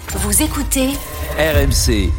Vous écoutez RMC.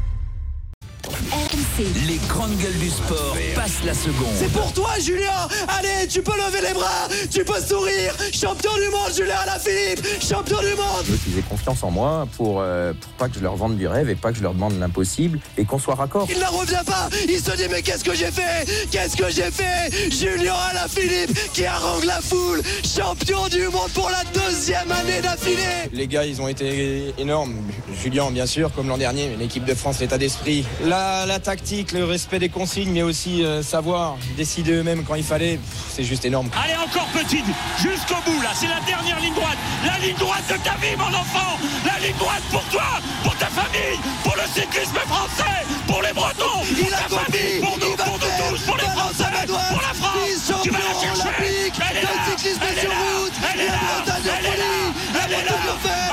RMC. Les grandes gueules du sport passent la seconde. C'est pour toi, Julien. Allez, tu peux lever les bras, tu peux sourire. Champion du monde, Julien Alaphilippe, champion du monde. Je veux qu'ils aient confiance en moi pour pas que je leur vende du rêve et pas que je leur demande l'impossible et qu'on soit raccord. Il n'en revient pas. Il se dit mais qu'est-ce que j'ai fait? Julien Alaphilippe qui harangue la foule, champion du monde pour la deuxième année d'affilée. Les gars, ils ont été énormes. Julien, bien sûr, comme l'an dernier, mais l'équipe de France, l'état d'esprit, la tactique, le respect des consignes, mais aussi savoir décider eux-mêmes quand il fallait, c'est juste énorme. Allez, encore petite, jusqu'au bout, là, c'est la dernière ligne droite. La ligne droite de ta vie, mon enfant. La ligne droite pour toi, pour ta famille, pour le cyclisme français, pour les Bretons, pour ta famille, pour nous tous, pour les Français, pour la France. Tu vas la chercher. Elle est là, cyclisme elle est sur là, route, elle est là, Bretagne en folie, la Bretagne en fait.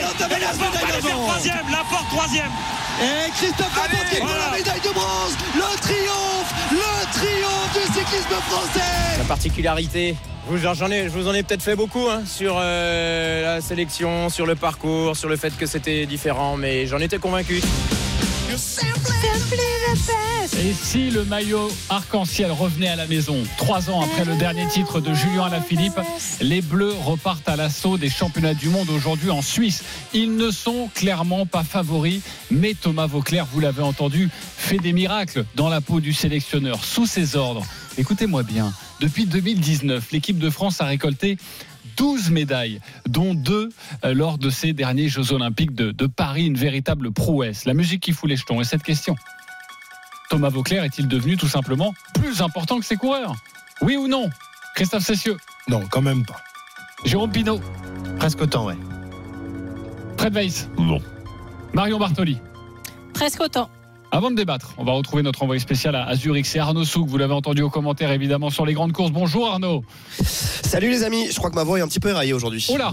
La porte troisième. Et Christophe Laporte qui prend la médaille de bronze. Le triomphe du cyclisme français. La particularité, je vous en ai peut-être fait beaucoup sur la sélection, sur le parcours, sur le fait que c'était différent, mais j'en étais convaincu. Et si le maillot arc-en-ciel revenait à la maison 3 ans après le dernier titre de Julien Alaphilippe, les Bleus repartent à l'assaut des championnats du monde aujourd'hui en Suisse. Ils ne sont clairement pas favoris, mais Thomas Voeckler, vous l'avez entendu, fait des miracles dans la peau du sélectionneur, sous ses ordres. Écoutez-moi bien, depuis 2019, l'équipe de France a récolté 12 médailles, dont 2 lors de ces derniers Jeux Olympiques de Paris, une véritable prouesse. La musique qui fout les jetons. Et cette question, Thomas Voeckler est-il devenu tout simplement plus important que ses coureurs? Oui ou non? Christophe Cessieux? Non, quand même pas. Jérôme Pinault? Presque autant, ouais. Fred Weiss? Non. Marion Bartoli? Presque autant. Avant de débattre, on va retrouver notre envoyé spécial à Zurich. C'est Arnaud Souk, vous l'avez entendu aux commentaires évidemment sur les grandes courses. Bonjour Arnaud. Salut les amis, je crois que ma voix est un petit peu éraillée aujourd'hui. Oula.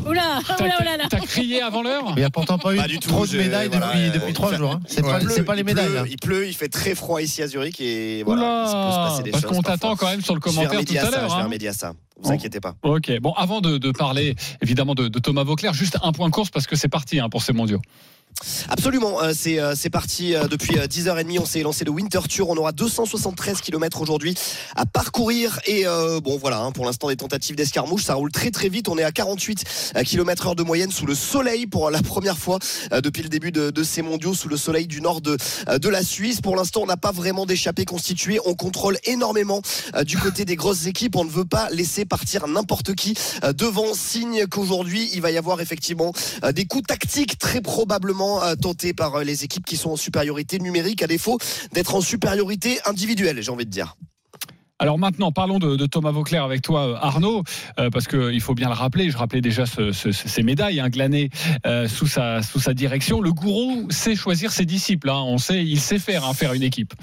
T'as crié avant l'heure? Il n'y a pourtant pas eu trop de médailles depuis 3 jours. C'est pas les médailles. Il pleut, il fait très froid ici à Zurich et voilà, il se peut se passer des parce choses. qu'on t'attend quand même sur le commentaire tout à l'heure. Je vais remédier à ça. Vous inquiétez pas. Ok, bon, avant de parler évidemment de Thomas Voeckler, juste un point course parce que c'est parti pour ces mondiaux. Absolument, c'est parti depuis 10h30, on s'est lancé le Winter Tour, on aura 273 km aujourd'hui à parcourir et bon voilà, pour l'instant des tentatives d'escarmouche, ça roule très très vite, on est à 48 km/h de moyenne sous le soleil pour la première fois depuis le début de ces mondiaux, sous le soleil du nord de la Suisse. Pour l'instant on n'a pas vraiment d'échappée constituée, on contrôle énormément du côté des grosses équipes, on ne veut pas laisser partir n'importe qui devant, signe qu'aujourd'hui il va y avoir effectivement des coups tactiques très probablement tentés par les équipes qui sont en supériorité numérique à défaut d'être en supériorité individuelle, j'ai envie de dire. Alors maintenant, parlons de Thomas Voeckler avec toi, Arnaud, parce qu'il faut bien le rappeler. Je rappelais déjà ces médailles glanées sous sa direction. Le gourou sait choisir ses disciples. Il sait faire une équipe.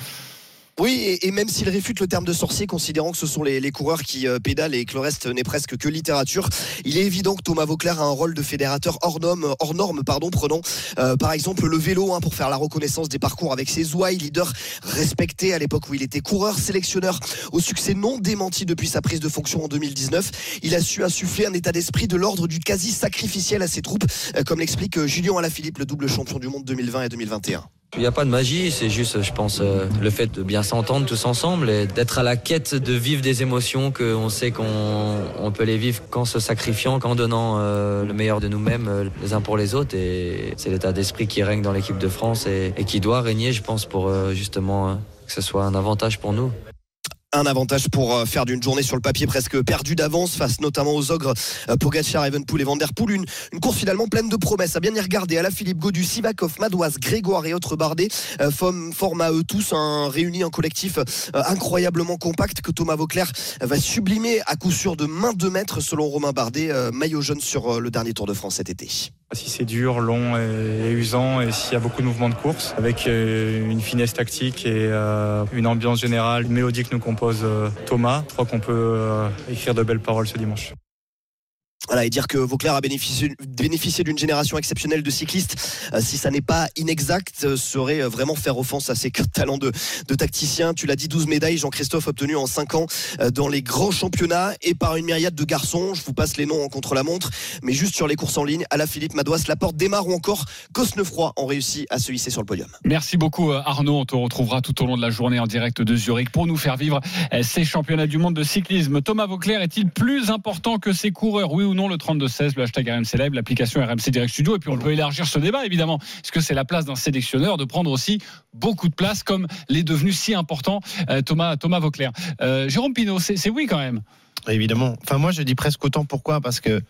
Oui, et même s'il réfute le terme de sorcier, considérant que ce sont les coureurs qui pédalent et que le reste n'est presque que littérature, il est évident que Thomas Voeckler a un rôle de fédérateur hors norme, prenant par exemple le vélo pour faire la reconnaissance des parcours avec ses ouailles, leader respecté à l'époque où il était coureur, sélectionneur au succès non démenti depuis sa prise de fonction en 2019. Il a su insuffler un état d'esprit de l'ordre du quasi sacrificiel à ses troupes, comme l'explique Julien Alaphilippe, le double champion du monde 2020 et 2021. Il n'y a pas de magie, c'est juste, je pense, le fait de bien s'entendre tous ensemble et d'être à la quête de vivre des émotions qu'on sait qu'on peut les vivre qu'en se sacrifiant, qu'en donnant le meilleur de nous-mêmes les uns pour les autres. Et c'est l'état d'esprit qui règne dans l'équipe de France et qui doit régner, je pense, pour justement que ce soit un avantage pour nous. Un avantage pour faire d'une journée sur le papier presque perdue d'avance face notamment aux ogres Pogacar, Evenepoel et Van Der Poel. Une course finalement pleine de promesses. À bien y regarder, Alaphilippe, Gaudu, Sivakov, Madouas, Grégoire et autres Bardet forment à eux tous réunis un collectif incroyablement compact que Thomas Voeckler va sublimer à coup sûr de main de maître selon Romain Bardet, maillot jaune sur le dernier Tour de France cet été. Si c'est dur, long et usant et s'il y a beaucoup de mouvements de course avec une finesse tactique et une ambiance générale, une mélodie que nous compose Thomas, je crois qu'on peut écrire de belles paroles ce dimanche. Voilà, et dire que Vauclair a bénéficié d'une génération exceptionnelle de cyclistes, si ça n'est pas inexact, serait vraiment faire offense à ses talents de tacticien. Tu l'as dit, 12 médailles, Jean-Christophe, obtenues en 5 ans dans les grands championnats et par une myriade de garçons. Je vous passe les noms en contre-la-montre, mais juste sur les courses en ligne, Alaphilippe, Madouas, Laporte, Desmar ou encore Cosnefroy ont réussi à se hisser sur le podium. Merci beaucoup Arnaud, on te retrouvera tout au long de la journée en direct de Zurich pour nous faire vivre ces championnats du monde de cyclisme. Thomas Vauclair est-il plus important que ses coureurs ? Oui ou non, le 32-16, le hashtag RMC Live, l'application RMC Direct Studio. Et puis on peut élargir ce débat évidemment. Est-ce que c'est la place d'un sélectionneur de prendre aussi beaucoup de place comme l'est devenu si important Thomas Vauclair. Jérôme Pinault, c'est oui quand même. Évidemment. Enfin moi je dis presque autant. Pourquoi ? Parce que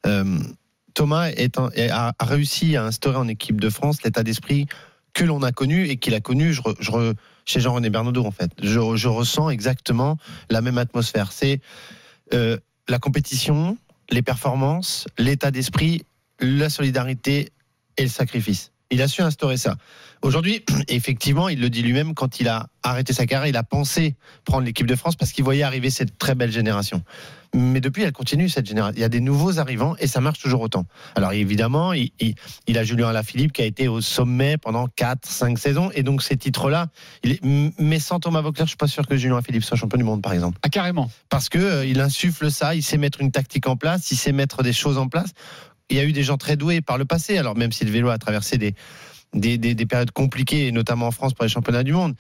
Thomas a réussi à instaurer en équipe de France l'état d'esprit que l'on a connu et qu'il a connu chez Jean-René Bernaudot en fait. Je ressens exactement la même atmosphère. C'est la compétition, les performances, l'état d'esprit, la solidarité et le sacrifice. Il a su instaurer ça. Aujourd'hui, effectivement, il le dit lui-même, quand il a arrêté sa carrière, il a pensé prendre l'équipe de France parce qu'il voyait arriver cette très belle génération. Mais depuis, elle continue, cette génération. Il y a des nouveaux arrivants et ça marche toujours autant. Alors évidemment, il a Julien Alaphilippe qui a été au sommet pendant 4-5 saisons. Et donc ces titres-là, mais sans Thomas Vauclair, je ne suis pas sûr que Julien Alaphilippe soit champion du monde, par exemple. Ah, carrément. Parce qu'il insuffle ça, il sait mettre une tactique en place, il sait mettre des choses en place. Il y a eu des gens très doués par le passé, alors même si le vélo a traversé des périodes compliquées, notamment en France pour les championnats du monde.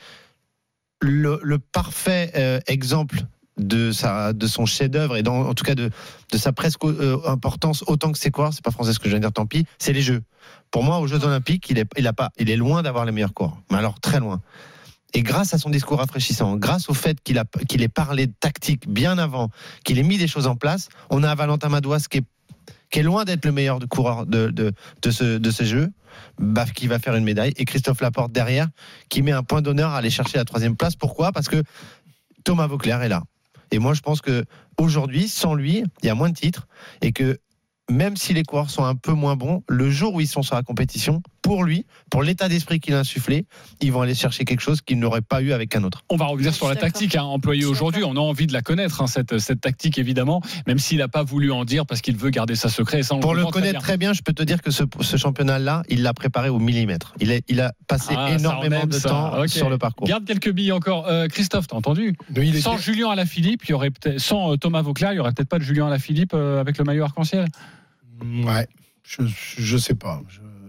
Le parfait exemple de son chef-d'œuvre et en tout cas de sa presque importance autant que ses coureurs, c'est pas français ce que je viens de dire, tant pis, c'est les Jeux. Pour moi, aux Jeux Olympiques, il est loin d'avoir les meilleurs coureurs, mais alors très loin. Et grâce à son discours rafraîchissant, grâce au fait qu'il ait parlé de tactique bien avant, qu'il ait mis des choses en place, on a Valentin Madouas qui est loin d'être le meilleur coureur de ce jeu, qui va faire une médaille, et Christophe Laporte derrière, qui met un point d'honneur à aller chercher la 3e place. Pourquoi ? Parce que Thomas Vauclair est là. Et moi, je pense qu'aujourd'hui, sans lui, il y a moins de titres, et que même si les coureurs sont un peu moins bons, le jour où ils sont sur la compétition, pour lui, pour l'état d'esprit qu'il a insufflé, ils vont aller chercher quelque chose qu'ils n'auraient pas eu avec un autre. On va revenir sur la tactique employée aujourd'hui. On a envie de la connaître, cette tactique évidemment, même s'il n'a pas voulu en dire parce qu'il veut garder ça secret. Ça, pour le connaître très bien, je peux te dire que ce championnat-là, il l'a préparé au millimètre. Il a passé énormément de temps sur le parcours. Garde quelques billes encore. Christophe, t'as entendu ? Sans Julien Alaphilippe, il y aurait sans Thomas Vauclair, il n'y aurait peut-être pas de Julien Alaphilippe avec le maillot arc-en-ciel. Ouais, je sais pas.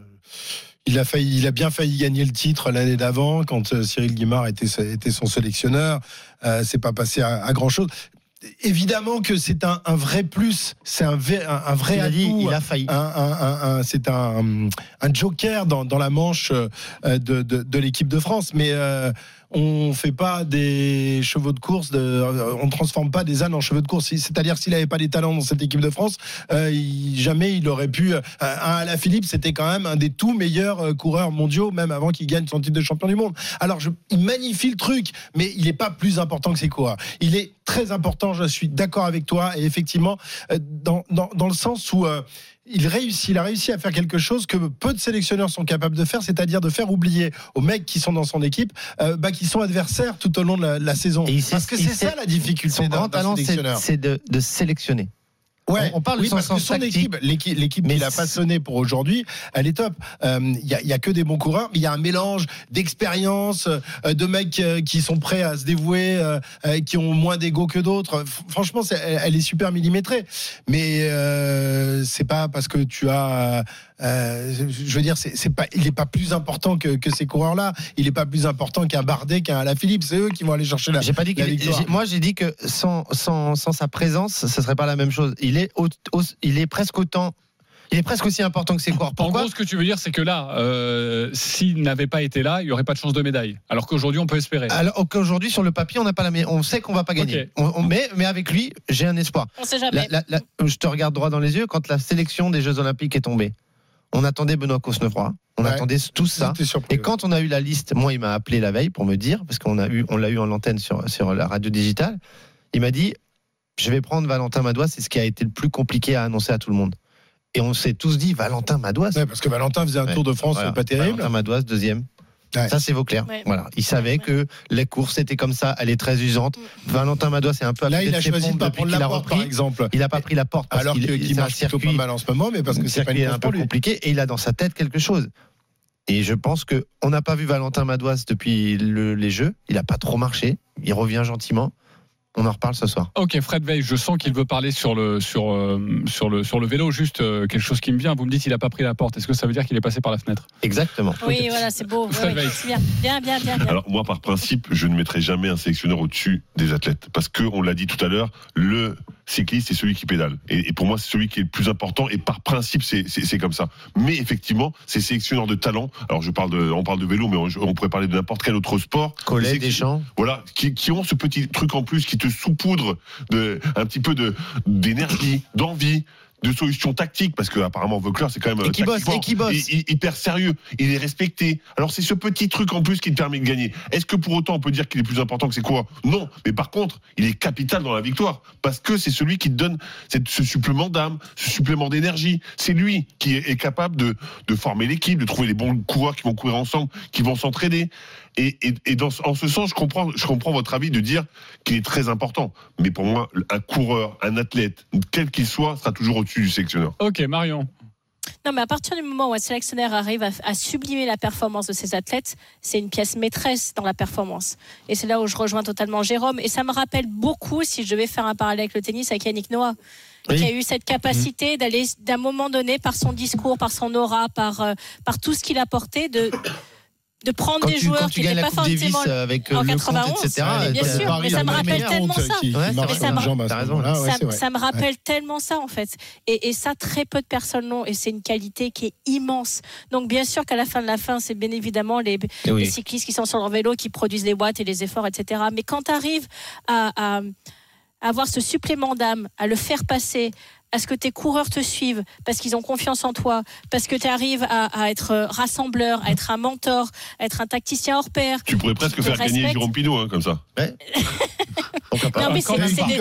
Il a bien failli gagner le titre l'année d'avant quand Cyril Guimard était son sélectionneur. C'est pas passé à grand chose. Évidemment que c'est un vrai plus, c'est un vrai atout. Il a failli. C'est un joker dans la manche de l'équipe de France, mais on fait pas des chevaux de course, on transforme pas des ânes en chevaux de course. C'est-à-dire s'il avait pas des talents dans cette équipe de France, jamais il aurait pu. Alaphilippe, c'était quand même un des tout meilleurs coureurs mondiaux, même avant qu'il gagne son titre de champion du monde. Alors il magnifie le truc, mais il est pas plus important que ses coureurs. Il est très important, je suis d'accord avec toi, et effectivement, dans le sens où il a réussi à faire quelque chose que peu de sélectionneurs sont capables de faire, c'est-à-dire de faire oublier aux mecs qui sont dans son équipe qui sont adversaires tout au long de la saison. Parce que c'est ça la difficulté. Son grand talent, c'est de sélectionner. Ouais, on parle parce que son équipe, l'équipe qu'il a façonnée pour aujourd'hui, elle est top. Il y a que des bons coureurs, mais il y a un mélange d'expérience, de mecs qui sont prêts à se dévouer, qui ont moins d'ego que d'autres. Franchement, elle est super millimétrée. Mais c'est pas parce que tu as, je veux dire, il est pas plus important que ces coureurs-là. Il est pas plus important qu'un Bardet, qu'un Alaphilippe. C'est eux qui vont aller chercher la. J'ai pas dit moi, j'ai dit que sans sa présence, ce serait pas la même chose. Il est presque aussi important que ses coureurs. En gros, ce que tu veux dire, c'est que là, s'il n'avait pas été là, il n'y aurait pas de chance de médaille. Alors qu'aujourd'hui, on peut espérer. Alors qu'aujourd'hui, sur le papier, on n'a pas la médaille. On sait qu'on va pas gagner. Okay. Mais avec lui, j'ai un espoir. On sait jamais. Je te regarde droit dans les yeux. Quand la sélection des Jeux Olympiques est tombée, on attendait Benoît Cosnefroy. On attendait tout ça. Surpris, et quand on a eu la liste, moi, il m'a appelé la veille pour me dire, parce qu'on l'a eu en l'antenne sur la radio digitale. Il m'a dit, je vais prendre Valentin Madouas, c'est ce qui a été le plus compliqué à annoncer à tout le monde. Et on s'est tous dit, Valentin Madouas. Ouais, parce que Valentin faisait un Tour de France pas terrible. Valentin Madouas, 2e. Ouais. Ça, c'est Vauclair. Ouais. Voilà. Il savait que les courses étaient comme ça, elle est très usante. Valentin Madois, c'est un peu Là, il a choisi de pas prendre la porte, par exemple. Il n'a pas pris la porte parce Alors qu'il marche plutôt pas mal en ce moment, mais parce que c'est pas une course un peu compliqué et il a dans sa tête quelque chose. Et je pense qu'on n'a pas vu Valentin Madois depuis les Jeux. Il n'a pas trop marché. Il revient gentiment. On en reparle ce soir. Ok, Fred Weiss, je sens qu'il veut parler sur le vélo. Juste quelque chose qui me vient. Vous me dites qu'il n'a pas pris la porte. Est-ce que ça veut dire qu'il est passé par la fenêtre ? Exactement. Oui, voilà, c'est beau. Fred Oui, Weiss. c'est bien. Alors moi, par principe, je ne mettrai jamais un sélectionneur au-dessus des athlètes, parce que on l'a dit tout à l'heure, le cycliste c'est celui qui pédale, et pour moi c'est celui qui est le plus important, et par principe c'est comme ça. Mais effectivement, ces sélectionneurs de talent, alors on parle de vélo, mais on pourrait parler de n'importe quel autre sport. Collet, Deschamps. Voilà, qui ont ce petit truc en plus, qui te saupoudrent un petit peu d'énergie, d'envie, de solutions tactiques, parce que apparemment Vauclair c'est quand même qui bosse hyper sérieux, il est respecté. Alors c'est ce petit truc en plus qui te permet de gagner. Est-ce que pour autant on peut dire qu'il est plus important que c'est quoi ? Non, mais par contre il est capital dans la victoire, parce que c'est celui qui te donne ce supplément d'âme, ce supplément d'énergie. C'est lui qui est capable de former l'équipe, de trouver les bons coureurs qui vont courir ensemble, qui vont s'entraider. Et en ce sens, je comprends votre avis de dire qu'il est très important. Mais pour moi, un coureur, un athlète, quel qu'il soit, sera toujours au-dessus du sélectionneur. Ok, Marion. Non, mais à partir du moment où un sélectionneur arrive à sublimer la performance de ses athlètes, c'est une pièce maîtresse dans la performance. Et c'est là où je rejoins totalement Jérôme. Et ça me rappelle beaucoup, si je devais faire un parallèle avec le tennis, avec Yannick Noah, qui a eu cette capacité d'aller, d'un moment donné, par son discours, par son aura, par tout ce qu'il apportait, de prendre des joueurs qui n'étaient pas forcément avec en le 91, compte, etc. bien sûr, mais ça me rappelle tellement ça. Ça me rappelle tellement ça en fait. Et ça, très peu de personnes l'ont, et c'est une qualité qui est immense. Donc bien sûr qu'à la fin de la fin, c'est bien évidemment les cyclistes qui sont sur leur vélo, qui produisent les watts et les efforts, etc. Mais quand tu arrives à avoir ce supplément d'âme, à le faire passer, à ce que tes coureurs te suivent parce qu'ils ont confiance en toi, parce que tu arrives à être rassembleur, à être un mentor, à être un tacticien hors pair. Tu pourrais presque faire gagner Jérôme Pinot, comme ça. Ouais. Non, mais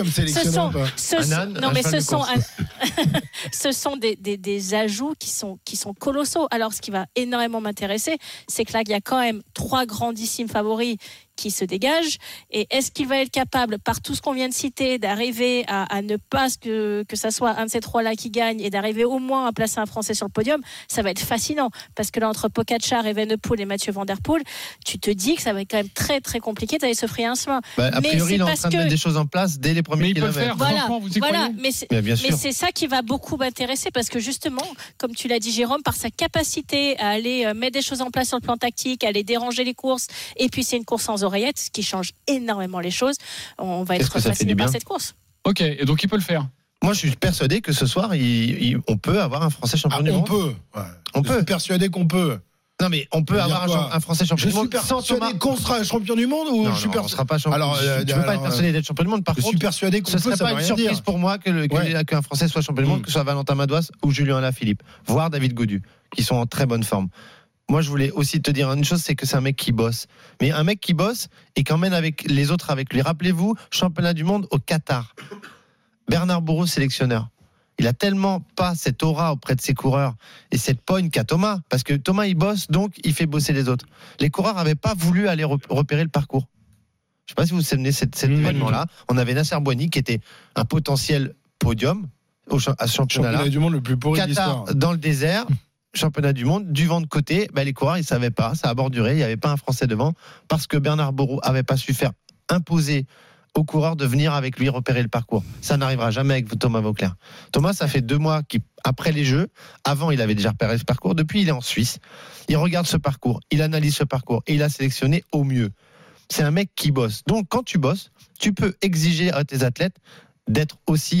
ce sont des ajouts qui sont colossaux. Alors, ce qui va énormément m'intéresser, c'est que là, il y a quand même 3 grandissimes favoris qui se dégagent. Et est-ce qu'il va être capable, par tout ce qu'on vient de citer, d'arriver à ne pas que ça soit un de ces 3-là qui gagne, et d'arriver au moins à placer un Français sur le podium? Ça va être fascinant, parce que là, entre Pogačar, Evenepoel et Mathieu Van Der Poel, tu te dis que ça va être quand même très très compliqué d'aller se frayer un chemin. A priori, il est en train de mettre des choses en place dès les premiers kilomètres. Voilà, mais c'est ça qui va beaucoup m'intéresser, parce que justement, comme tu l'as dit Jérôme, par sa capacité à aller mettre des choses en place sur le plan tactique, à aller déranger les courses, et puis c'est une course sans oreillettes, ce qui change énormément les choses. On va être fasciné par cette course. Ok, et donc il peut le faire. Moi, je suis persuadé que ce soir, on peut avoir un Français champion du monde. On peut. Je suis persuadé qu'on peut. Non, mais on peut avoir un Français champion du monde. Je suis persuadé qu'on sera champion du monde, ou non, je suis on sera pas champion. Alors, je ne peux pas être persuadé d'être champion du monde. Par contre, je suis persuadé qu'on ce serait pas une surprise pour moi qu'un Français soit champion du monde, que ce soit Valentin Madois ou Julien Alaphilippe, voire David Gaudu, qui sont en très bonne forme. Moi, je voulais aussi te dire une chose, c'est que c'est un mec qui bosse. Mais un mec qui bosse et qui emmène avec les autres avec lui. Rappelez-vous, championnat du monde au Qatar. Bernard Bourreau, sélectionneur. Il a tellement pas cette aura auprès de ses coureurs et cette pogne qu'a Thomas. Parce que Thomas, il bosse, donc il fait bosser les autres. Les coureurs n'avaient pas voulu aller repérer le parcours. Je ne sais pas si vous vous souvenez de cet événement-là. On avait Nasser Bouhanni qui était un potentiel podium à ce championnat-là. Championnat du monde le plus pourri de l'histoire. Qatar, dans le désert. Championnat du monde, du vent de côté, les coureurs ils savaient pas, ça a borduré, il n'y avait pas un Français devant, parce que Bernard Bourreau avait pas su faire imposer aux coureurs de venir avec lui repérer le parcours. Ça n'arrivera jamais avec Thomas Vauclair. Thomas, ça fait 2 mois après les Jeux, avant il avait déjà repéré ce parcours, depuis il est en Suisse, il regarde ce parcours, il analyse ce parcours et il a sélectionné au mieux. C'est un mec qui bosse. Donc quand tu bosses, tu peux exiger à tes athlètes d'être aussi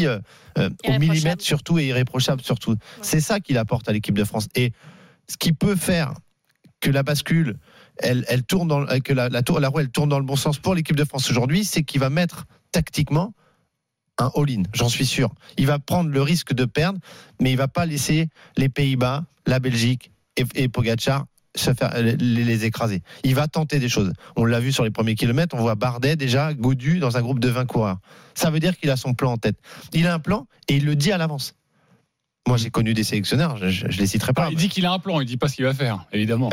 au millimètre surtout, et irréprochable surtout. Ouais. C'est ça qu'il apporte à l'équipe de France. Et ce qui peut faire que la bascule, elle tourne que la roue elle tourne dans le bon sens pour l'équipe de France aujourd'hui, c'est qu'il va mettre tactiquement un all-in, j'en suis sûr. Il va prendre le risque de perdre, mais il va pas laisser les Pays-Bas, la Belgique et Pogačar se faire les écraser. Il va tenter des choses. On l'a vu sur les premiers kilomètres, on voit Bardet déjà, Gaudu dans un groupe de 20 coureurs. Ça veut dire qu'il a son plan en tête. Il a un plan et il le dit à l'avance. Moi, j'ai connu des sélectionneurs, je les citerai pas. Il dit qu'il a un plan, il dit pas ce qu'il va faire, évidemment.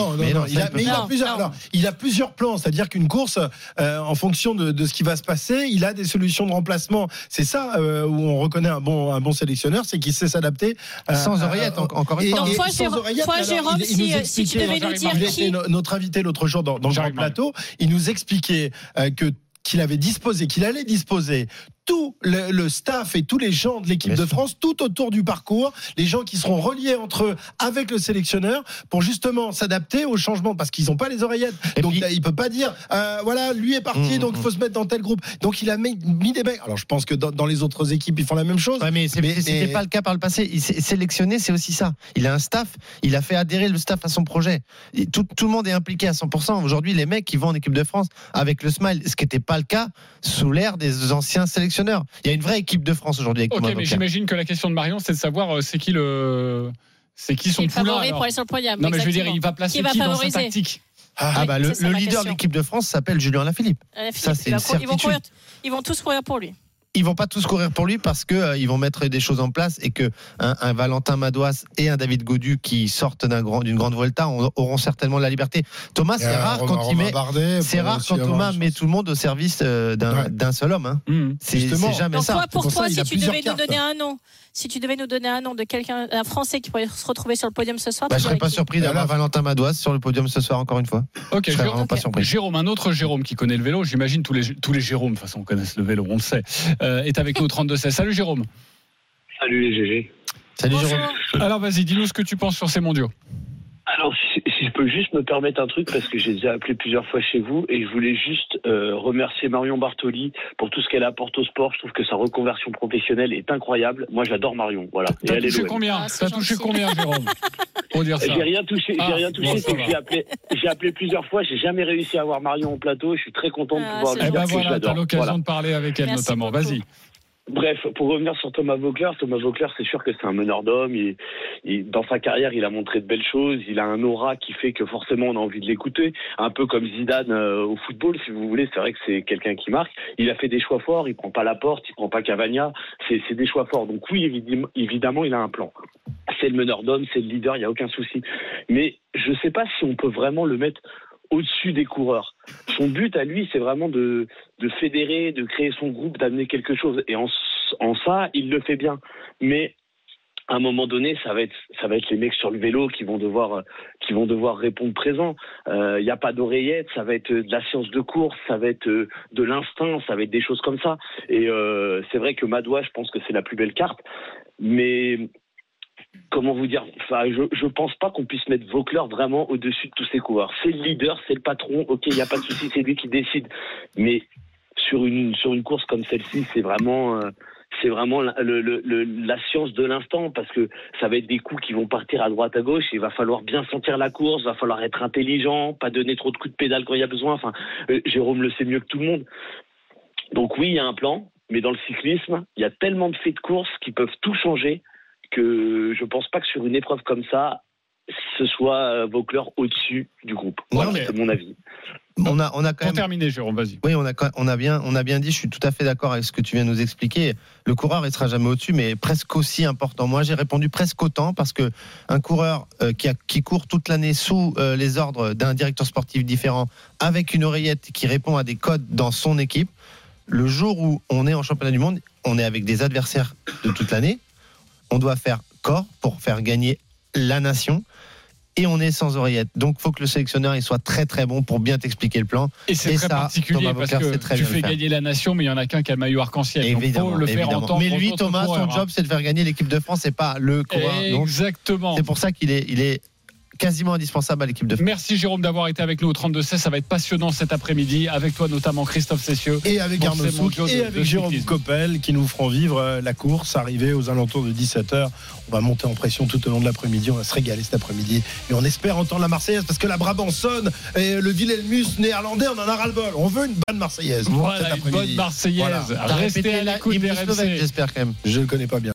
Il a plusieurs plans, c'est-à-dire qu'une course, en fonction de ce qui va se passer, il a des solutions de remplacement. C'est ça où on reconnaît un bon sélectionneur, c'est qu'il sait s'adapter. Sans oreillette, encore une fois. Toi, Jérôme, si tu devais nous dire qui... Notre invité l'autre jour dans le grand plateau, il nous expliquait qu'il allait disposer tout le staff et tous les gens de l'équipe de France tout autour du parcours, les gens qui seront reliés entre eux avec le sélectionneur pour justement s'adapter aux changements, parce qu'ils n'ont pas les oreillettes. Donc il peut pas dire voilà, lui est parti, donc il faut se mettre dans tel groupe. Donc il a mis des mecs. Alors je pense que dans les autres équipes ils font la même chose. Ouais, mais c'était pas le cas par le passé. Il s'est sélectionné, c'est aussi ça. Il a un staff, il a fait adhérer le staff à son projet. Tout le monde est impliqué à 100%. Aujourd'hui, les mecs qui vont en équipe de France avec le smile, ce qui n'était pas le cas sous l'ère des anciens sélectionneurs. Il y a une vraie équipe de France aujourd'hui avec Ok, mais j'imagine que la question de Marion, c'est de savoir c'est qui son poulain. Favori pour aller sur le podium. Non, mais je veux dire, il va placer qui dans sa tactique. Le leader de l'équipe de France s'appelle Julien Alaphilippe. Ça, c'est une certitude. Ils vont tous courir pour lui. Ils vont pas tous courir pour lui parce que ils vont mettre des choses en place et que un Valentin Madouas et un David Gaudu qui sortent d'une grande Vuelta auront certainement la liberté. Thomas, c'est rare quand Thomas met tout le monde au service d'un seul homme. Hein. C'est jamais donc ça. Pour toi, si tu devais nous donner un nom de quelqu'un, un Français qui pourrait se retrouver sur le podium ce soir, je serais pas surpris d'avoir Valentin Madouas sur le podium ce soir encore une fois. Ok, je serais vraiment pas surpris. Jérôme, un autre Jérôme qui connaît le vélo, j'imagine tous les Jérômes de toute façon connaissent le vélo, on le sait. Est avec nous au 32-16. Salut Jérôme. Salut les GG. Salut Jérôme. Alors vas-y, dis-nous ce que tu penses sur ces mondiaux. Alors si je peux juste me permettre un truc, parce que j'ai déjà appelé plusieurs fois chez vous et je voulais juste remercier Marion Bartoli pour tout ce qu'elle apporte au sport. Je trouve que sa reconversion professionnelle est incroyable. Moi j'adore Marion. Voilà. T'as touché combien Jérôme pour dire ça? J'ai rien touché. J'ai appelé plusieurs fois. J'ai jamais réussi à avoir Marion au plateau. Je suis très content de pouvoir lui dire que je l'adore. T'as l'occasion de parler avec elle. Merci notamment. beaucoup. Vas-y. Bref, pour revenir sur Thomas Voeckler, c'est sûr que c'est un meneur d'hommes. Dans sa carrière, il a montré de belles choses. Il a un aura qui fait que forcément on a envie de l'écouter. Un peu comme Zidane au football, si vous voulez. C'est vrai que c'est quelqu'un qui marque. Il a fait des choix forts. Il prend pas Laporte, il prend pas Cavagna. C'est des choix forts. Donc oui, évidemment, il a un plan. C'est le meneur d'hommes, c'est le leader. Il y a aucun souci. Mais je sais pas si on peut vraiment le mettre au-dessus des coureurs. Son but à lui, c'est vraiment de fédérer, de créer son groupe, d'amener quelque chose. Et en ça, il le fait bien. Mais à un moment donné, ça va être les mecs sur le vélo qui vont devoir répondre présent. Il n'y a pas d'oreillette, ça va être de la science de course, ça va être de l'instinct, ça va être des choses comme ça. Et c'est vrai que Madouas, je pense que c'est la plus belle carte. Mais comment vous dire, je pense pas qu'on puisse mettre Voeckler vraiment au-dessus de tous ces coureurs. C'est le leader, c'est le patron, ok, il n'y a pas de souci, c'est lui qui décide. Mais sur une course comme celle-ci, c'est vraiment la science de l'instant, parce que ça va être des coups qui vont partir à droite à gauche, et il va falloir bien sentir la course, il va falloir être intelligent, pas donner trop de coups de pédale quand il y a besoin. Enfin, Jérôme le sait mieux que tout le monde. Donc oui, il y a un plan, mais dans le cyclisme, il y a tellement de faits de course qui peuvent tout changer que je pense pas que sur une épreuve comme ça, ce soit Voeckler au-dessus du groupe. Voilà, c'est mon avis. On a quand même. Pour terminer, Jérôme, vas-y. Oui, on a bien dit. Je suis tout à fait d'accord avec ce que tu viens de nous expliquer. Le coureur, il sera jamais au-dessus, mais presque aussi important. Moi, j'ai répondu presque autant parce que un coureur qui court toute l'année sous les ordres d'un directeur sportif différent, avec une oreillette qui répond à des codes dans son équipe, le jour où on est en championnat du monde, on est avec des adversaires de toute l'année. On doit faire corps pour faire gagner la nation. Et on est sans oreillette. Donc, il faut que le sélectionneur il soit très très bon pour bien t'expliquer le plan. Et c'est très particulier parce que tu fais gagner la nation, mais il n'y en a qu'un qui a le maillot arc-en-ciel. Évidemment, donc, faut le faire entendre. Mais lui, Thomas, son job, c'est de faire gagner l'équipe de France et pas le coureur. Exactement. Donc, c'est pour ça qu'il est quasiment indispensable à l'équipe de France. Merci Jérôme d'avoir été avec nous au 32-16. Ça va être passionnant cet après-midi. Avec toi notamment Christophe Cessieux. Et avec Arnaud Souk et avec Jérôme Coppel qui nous feront vivre la course arrivée aux alentours de 17h. On va monter en pression tout au long de l'après-midi. On va se régaler cet après-midi. Et on espère entendre la Marseillaise parce que la Brabançonne et le Wilhelmus néerlandais, on en a ras-le-bol. On veut une bonne Marseillaise. Voilà, une bonne Marseillaise. Voilà. Restez à l'écoute des RMC. J'espère quand même. Je ne le connais pas bien.